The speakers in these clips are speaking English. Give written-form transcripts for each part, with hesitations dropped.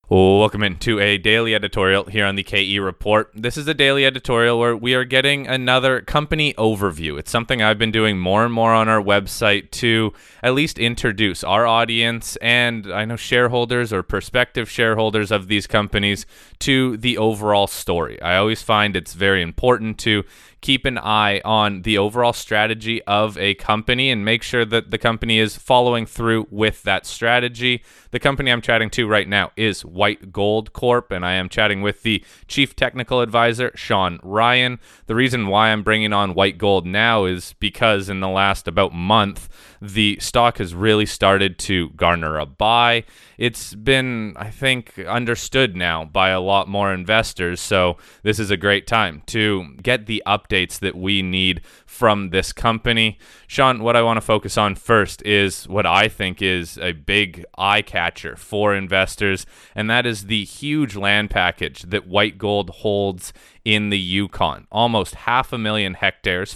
Welcome into a daily editorial here on the KE Report. This is a daily editorial where we are getting another company overview. It's something I've been doing more and more on our website to at least introduce our audience and I know shareholders or prospective shareholders of these companies to the overall story. I always find it's very important to keep an eye on the overall strategy of a company and make sure that the company is following through with that strategy. The company I'm chatting to right now is White Gold Corp, and I am chatting with the Chief Technical Advisor, Sean Ryan. The reason why I'm bringing on White Gold now is because in the last about month, the stock has really started to garner a buy. It's been, I think, understood now by a lot more investors, so this is a great time to get the updates that we need from this company. Sean, what I want to focus on first is what I think is a big eye catcher for investors, and that is the huge land package that White Gold holds in the Yukon. Almost 500,000 hectares,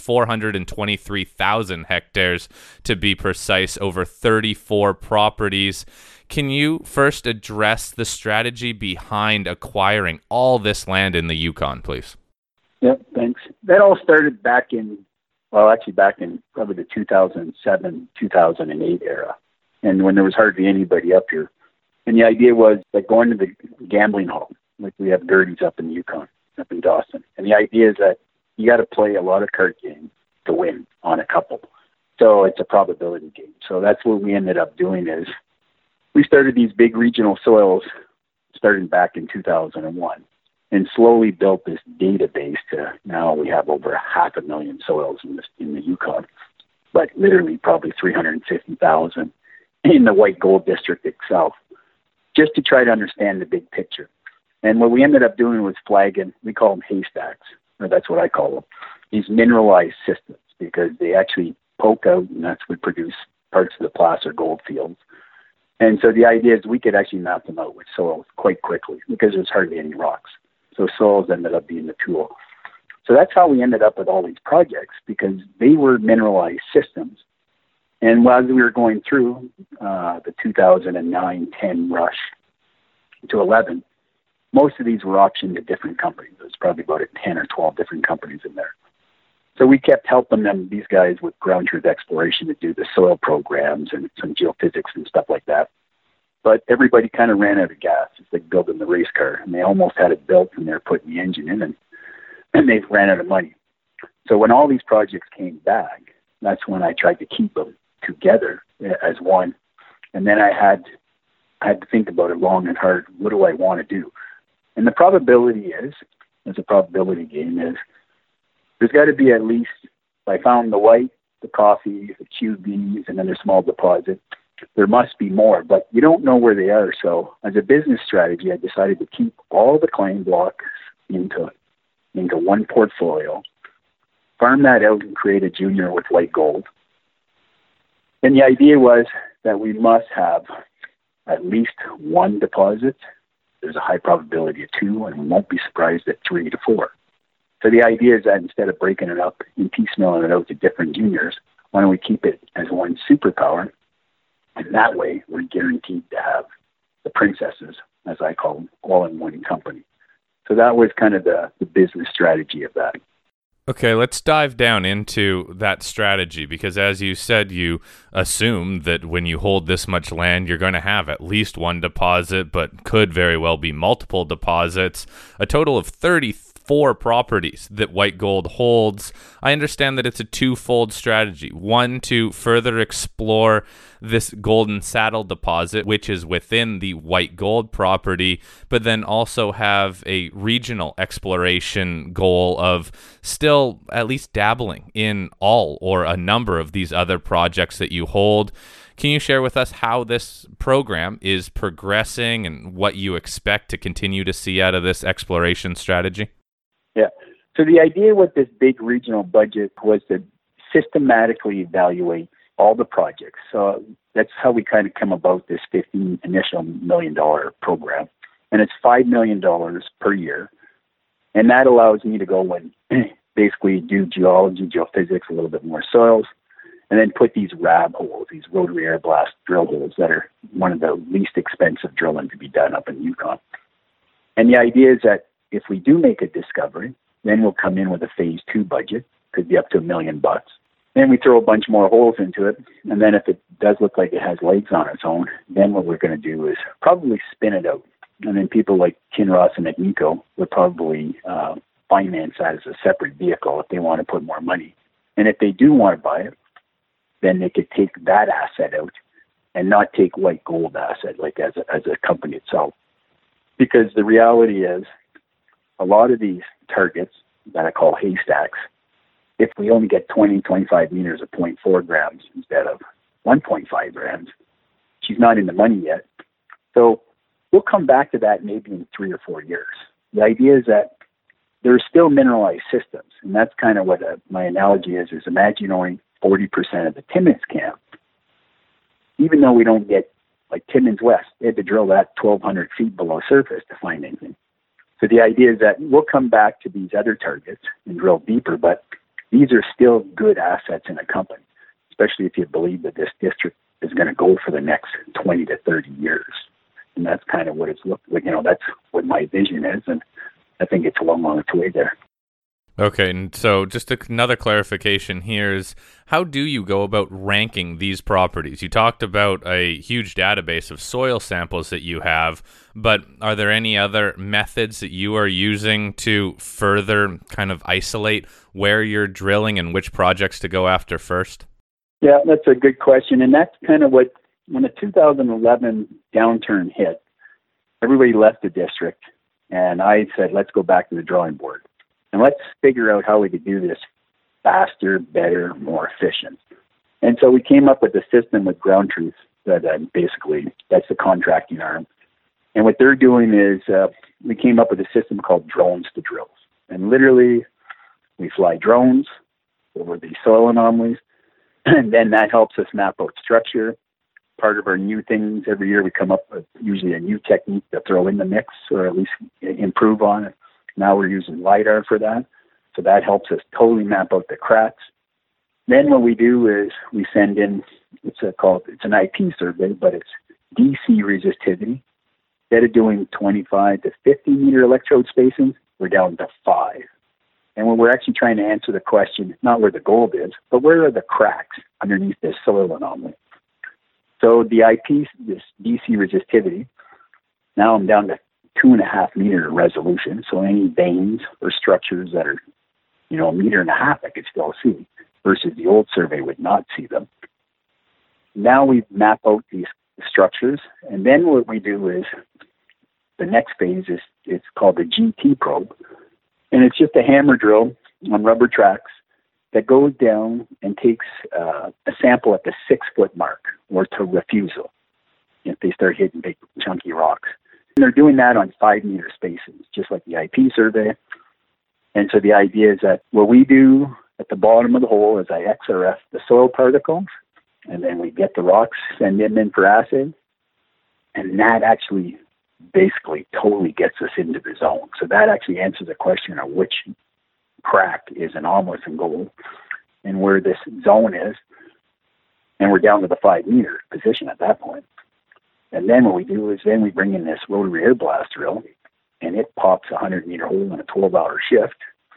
423,000 hectares to be precise, over 34 properties. Can you first address the strategy behind acquiring all this land in the Yukon, please? Yep, thanks. That all started back in probably the 2007, 2008 era, and when there was hardly anybody up here. And the idea was like going to the gambling hall, like we have Gertie's up in the Yukon, up in Dawson. And the idea is that you got to play a lot of card games to win on a couple. So it's a probability game. So that's what we ended up doing is we started these big regional soils starting back in 2001 and slowly built this database to now we have over 500,000 soils in the Yukon, but literally probably 350,000 in the White Gold District itself, just to try to understand the big picture. And what we ended up doing was flagging, we call them haystacks, or that's what I call them, these mineralized systems, because they actually poke out and that's what produce parts of the placer gold fields. And so the idea is we could actually map them out with soils quite quickly because there's hardly any rocks. So soils ended up being the tool. So that's how we ended up with all these projects, because they were mineralized systems. And while we were going through the 2009-10 rush to 11, most of these were auctioned to different companies. There's probably about 10 or 12 different companies in there. So we kept helping them, these guys, with ground truth exploration to do the soil programs and some geophysics and stuff like that. But everybody kind of ran out of gas. It's like building the race car. And they almost had it built and they're putting the engine in and they ran out of money. So when all these projects came back, that's when I tried to keep them together as one. And then I had to think about it long and hard. What do I want to do? And the probability is, as a probability game is, there's got to be at least, I found the white, the coffee, the QBs, and then there's small deposit. There must be more, but you don't know where they are. So as a business strategy, I decided to keep all the claim blocks into one portfolio, farm that out and create a junior with White Gold. And the idea was that we must have at least one deposit. There's a high probability of two, and we won't be surprised at 3 to 4. So the idea is that instead of breaking it up and piecemealing it out to different juniors, why don't we keep it as one superpower? And that way, we're guaranteed to have the princesses, as I call them, all in one company. So that was kind of the business strategy of that. Okay, let's dive down into that strategy because as you said, you assume that when you hold this much land, you're going to have at least one deposit, but could very well be multiple deposits, a total of 34 properties that White Gold holds. I understand that it's a twofold strategy. One, to further explore this Golden Saddle deposit, which is within the White Gold property, but then also have a regional exploration goal of still at least dabbling in all or a number of these other projects that you hold. Can you share with us how this program is progressing and what you expect to continue to see out of this exploration strategy? Yeah. So the idea with this big regional budget was to systematically evaluate all the projects. So that's how we kind of come about this $15 million program. And it's $5 million per year. And that allows me to go and basically do geology, geophysics, a little bit more soils, and then put these RAB holes, these rotary air blast drill holes that are one of the least expensive drilling to be done up in Yukon. And the idea is that if we do make a discovery, then we'll come in with a phase 2 budget, could be up to $1 million. Then we throw a bunch more holes into it, and then if it does look like it has legs on its own, then what we're going to do is probably spin it out. And then people like Kinross and Agnico would probably finance that as a separate vehicle if they want to put more money. And if they do want to buy it, then they could take that asset out and not take White Gold asset like as a company itself. Because the reality is, a lot of these targets that I call haystacks, if we only get 20, 25 meters of 0.4 grams instead of 1.5 grams, she's not in the money yet. So we'll come back to that maybe in 3 or 4 years. The idea is that there are still mineralized systems, and that's kind of what my analogy is imagine only 40% of the Timmins camp. Even though we don't get, like Timmins West, they had to drill that 1,200 feet below surface to find anything. So the idea is that we'll come back to these other targets and drill deeper, but these are still good assets in a company, especially if you believe that this district is going to go for the next 20 to 30 years. And that's kind of what it's looked like. That's what my vision is, and I think it's well on its way there. Okay, and so just another clarification here is, how do you go about ranking these properties? You talked about a huge database of soil samples that you have, but are there any other methods that you are using to further kind of isolate where you're drilling and which projects to go after first? Yeah, that's a good question, and that's kind of what, when the 2011 downturn hit, everybody left the district, and I said, let's go back to the drawing board. And let's figure out how we could do this faster, better, more efficient. And so we came up with a system with Ground Truth that basically, that's the contracting arm. And what they're doing is we came up with a system called Drones to Drills. And literally, we fly drones over the soil anomalies, and then that helps us map out structure. Part of our new things, every year we come up with usually a new technique to throw in the mix or at least improve on it. Now we're using LiDAR for that. So that helps us totally map out the cracks. Then what we do is we send in, it's an IP survey, but it's DC resistivity. Instead of doing 25 to 50 meter electrode spacing, we're down to 5. And when we're actually trying to answer the question, not where the gold is, but where are the cracks underneath this soil anomaly? So the IP, this DC resistivity, now I'm down to 2.5 meter resolution. So any veins or structures that are, 1.5 meters, I could still see, versus the old survey would not see them. Now we map out these structures, and then what we do is the next phase is it's called the GT probe, and it's just a hammer drill on rubber tracks that goes down and takes a sample at the 6-foot mark or to refusal if they start hitting big chunky rocks. And they're doing that on 5 meter spaces, just like the IP survey. And so the idea is that what we do at the bottom of the hole is I XRF the soil particles, and then we get the rocks, send them in for assay, and that actually basically totally gets us into the zone. So that actually answers the question of which crack is anomalous in gold and where this zone is. And we're down to the 5 meter position at that point. And then what we do is then we bring in this rotary air blast drill, and it pops a 100 meter hole in a 12-hour shift.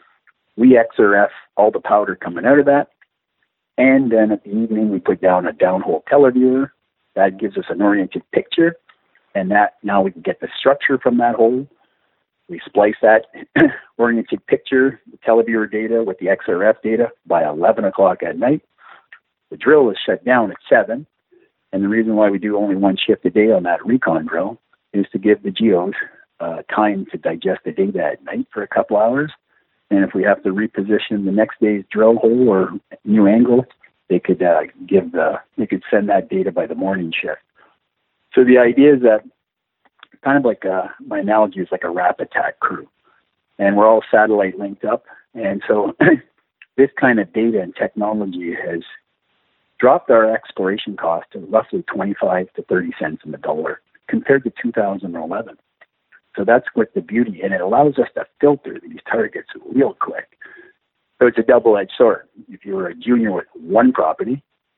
We XRF all the powder coming out of that. And then at the evening, we put down a downhole televiewer. That gives us an oriented picture. And that now we can get the structure from that hole. We splice that oriented picture, the televiewer data with the XRF data by 11 o'clock at night. The drill is shut down at 7. And the reason why we do only one shift a day on that recon drill is to give the geos time to digest the data at night for a couple hours. And if we have to reposition the next day's drill hole or new angle, they could send that data by the morning shift. So the idea is that kind of like my analogy is like a RAP attack crew, and we're all satellite linked up. And so this kind of data and technology has dropped our exploration cost to roughly 25 to 30 cents in the dollar compared to 2011. So that's what the beauty, and it allows us to filter these targets real quick. So it's a double-edged sword. If you were a junior with one property,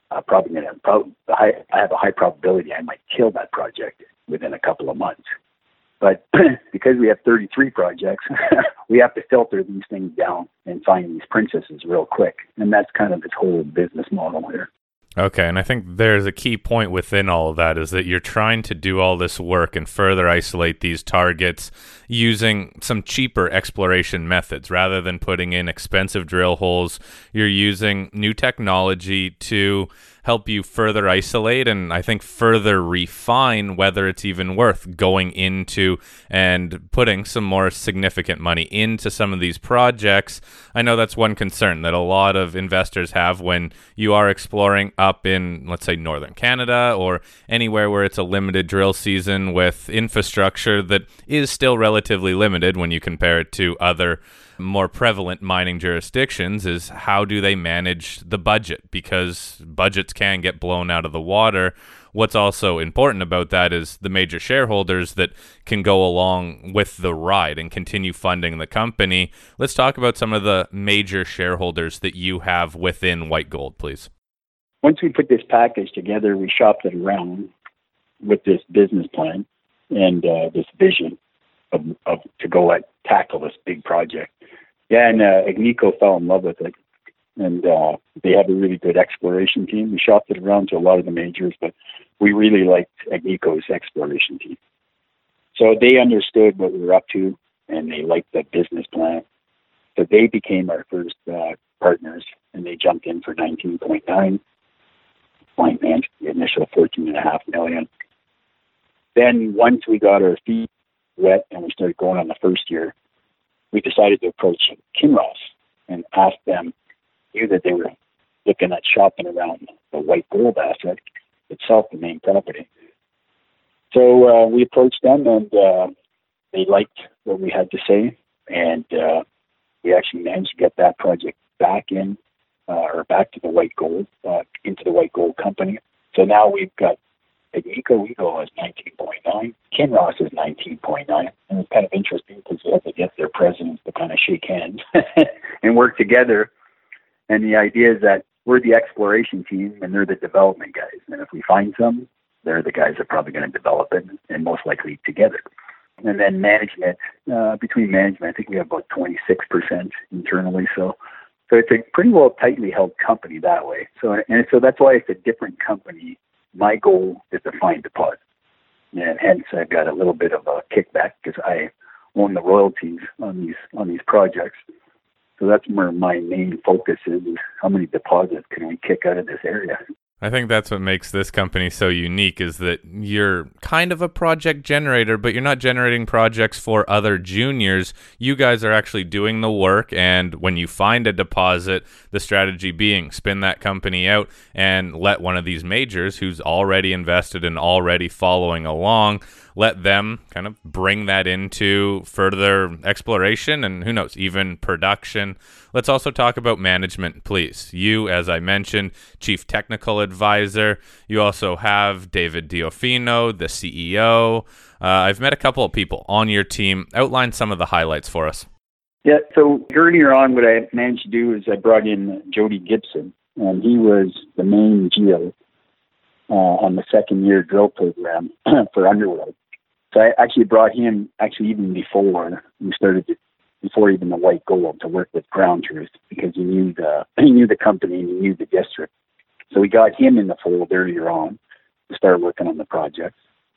probably going to, I have a high probability I might kill that project within a couple of months. But because we have 33 projects, we have to filter these things down and find these princesses real quick. And that's kind of the whole business model here. Okay, and I think there's a key point within all of that is that you're trying to do all this work and further isolate these targets using some cheaper exploration methods. Rather than putting in expensive drill holes, you're using new technology to help you further isolate and I think further refine whether it's even worth going into and putting some more significant money into some of these projects. I know that's one concern that a lot of investors have when you are exploring up in, let's say, northern Canada or anywhere where it's a limited drill season with infrastructure that is still relatively limited when you compare it to other more prevalent mining jurisdictions, is how do they manage the budget? Because budgets can get blown out of the water. What's also important about that is the major shareholders that can go along with the ride and continue funding the company. Let's talk about some of the major shareholders that you have within White Gold, please. Once we put this package together, we shopped it around with this business plan and this vision of to go tackle this big project. Yeah, and Agnico fell in love with it, and they have a really good exploration team. We shopped it around to a lot of the majors, but we really liked Agnico's exploration team. So they understood what we were up to, and they liked the business plan. So they became our first partners, and they jumped in for 19.9, financed the initial $14.5 million. Then once we got our feet wet and we started going on the first year, we decided to approach Kinross and ask them, knew that they were looking at shopping around the White Gold asset itself, the main property. So we approached them, and they liked what we had to say, and we actually managed to get that project back in, or back to the White Gold, into the White Gold company. So now we've got Agnico Eagle is 19.9, Kinross is 19.9, and it's kind of interesting because they have to get their presidents to kind of shake hands and work together. And the idea is that we're the exploration team and they're the development guys. And if we find some, they're the guys that are probably going to develop it, and most likely together. And then management, between management, I think we have about 26% internally. So it's a pretty well tightly held company that way. So that's why it's a different company. My goal is to find deposits, and hence I've got a little bit of a kickback because I own the royalties on these projects. So that's where my main focus is how many deposits can we kick out of this area. I think that's what makes this company so unique is that you're kind of a project generator, but you're not generating projects for other juniors. You guys are actually doing the work, and when you find a deposit, the strategy being spin that company out and let one of these majors who's already invested and already following along, let them kind of bring that into further exploration and who knows, even production. Let's also talk about management, please. You, as I mentioned, Chief Technical Advisor. You also have David Diofino, the CEO. I've met a couple of people on your team. Outline some of the highlights for us. Yeah, so earlier on, what I managed to do is I brought in Jody Gibson, and he was the main geo on the second-year drill program for Underwood. So I actually brought him even before we started before even the White Gold to work with Ground Truth because he knew the company and he knew the district. So we got him in the fold earlier on to start working on the project.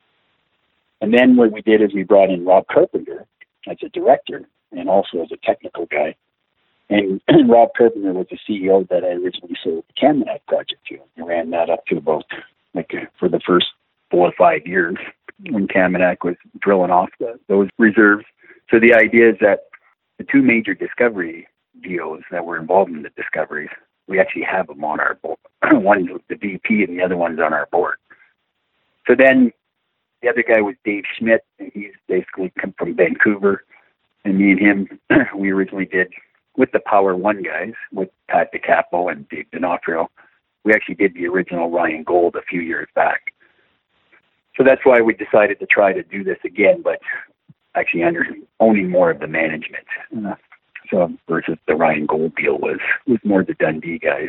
And then what we did is we brought in Rob Carpenter as a director and also as a technical guy. And Rob Carpenter was the CEO that I originally sold the Kaminak project to. I ran that up to about for the first 4 or 5 years when Kaminak was drilling off those reserves. So the idea is that the two major discovery geos that were involved in the discoveries, we actually have them on our board. One's the VP and the other one's on our board. So then the other guy was Dave Schmidt, and he's basically come from Vancouver. And me and him, we originally did with the Power One guys, with Pat DiCapo and Dave D'Onofrio. We actually did the original Ryan Gold a few years back. So that's why we decided to try to do this again, but actually under owning more of the management. So versus the Ryan Gold deal was more the Dundee guys.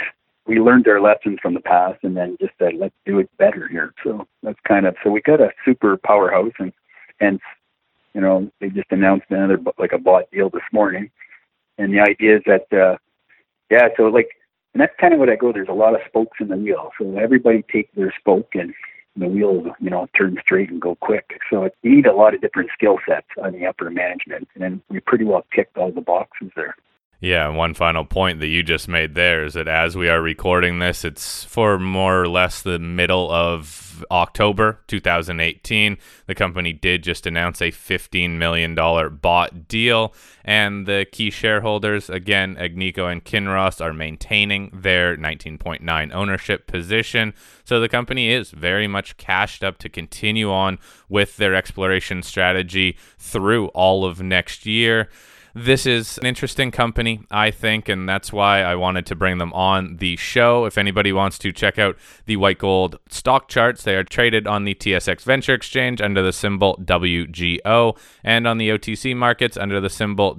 we learned our lessons from the past and then just said, let's do it better here. So that's so we got a super powerhouse, and they just announced another, like a bought deal this morning. And the idea is that, and that's kind of what I go, there's a lot of spokes in the wheel. So everybody take their spoke and the wheel, turn straight and go quick. So you need a lot of different skill sets on the upper management. And then we pretty well ticked all the boxes there. Yeah, one final point that you just made there is that as we are recording this, it's for more or less the middle of October 2018. The company did just announce a $15 million bought deal, and the key shareholders, again, Agnico and Kinross, are maintaining their 19.9 ownership position. So the company is very much cashed up to continue on with their exploration strategy through all of next year. This is an interesting company, I think, and that's why I wanted to bring them on the show. If anybody wants to check out the White Gold stock charts, they are traded on the TSX Venture Exchange under the symbol WGO and on the OTC markets under the symbol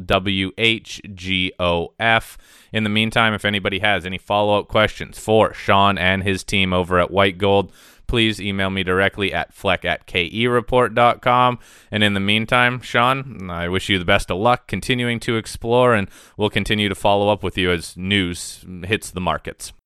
WHGOF. In the meantime, if anybody has any follow-up questions for Sean and his team over at White Gold, please email me directly at fleck@kereport.com. And in the meantime, Sean, I wish you the best of luck continuing to explore, and we'll continue to follow up with you as news hits the markets.